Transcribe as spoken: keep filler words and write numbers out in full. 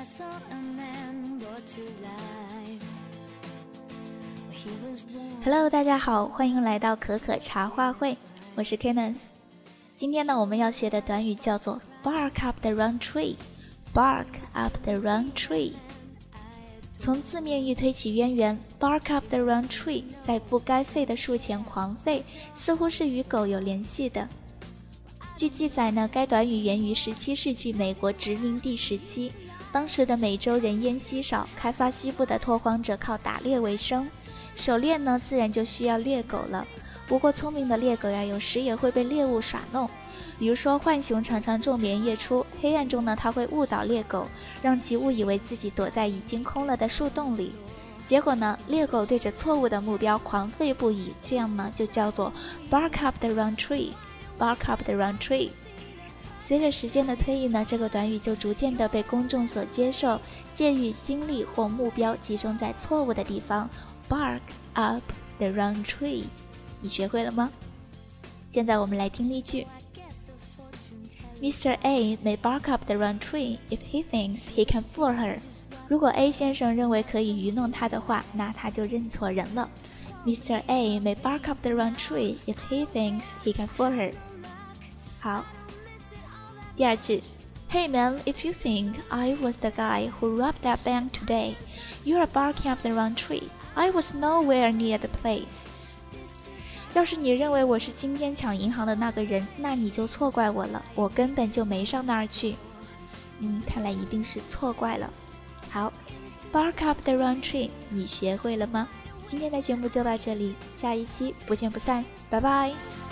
Hello， 大家好，欢迎来到可可茶话会，我是 Kenneth。今天呢，我们要学的短语叫做 Bark up the wrong tree。Bark up the wrong tree。从字面一推起渊源 ，Bark up the wrong tree 在不该吠的树前狂吠，似乎是与狗有联系的。据记载呢，该短语源于十七世纪美国殖民地时期，当时的美洲人烟稀少，开发西部的拓荒者靠打猎为生。狩猎呢，自然就需要猎狗了。不过聪明的猎狗呀，有时也会被猎物耍弄。比如说，浣熊常常昼眠夜出，黑暗中呢，它会误导猎狗，让其误以为自己躲在已经空了的树洞里。结果呢，猎狗对着错误的目标狂吠不已，这样呢，就叫做 bark up the wrong tree。bark up the wrong tree。随着时间的推移呢，这个短语就逐渐的被公众所接受，借喻精力或目标集中在错误的地方。Bark up the wrong tree， 你学会了吗？现在我们来听例句。Mister A may bark up the wrong tree if he thinks he can fool her。如果 A 先生认为可以愚弄他的话，那他就认错人了。Mister A may bark up the wrong tree if he thinks he can fool her。好，第二句。Hey man, if you think I was the guy who robbed that bank today, you are barking up the wrong tree.I was nowhere near the place。 要是你认为我是今天抢银行的那个人，那你就错怪我了，我根本就没上那儿去。嗯，看来一定是错怪了。好 ，Bark up the wrong tree， 你学会了吗？今天的节目就到这里，下一期不见不散，拜拜。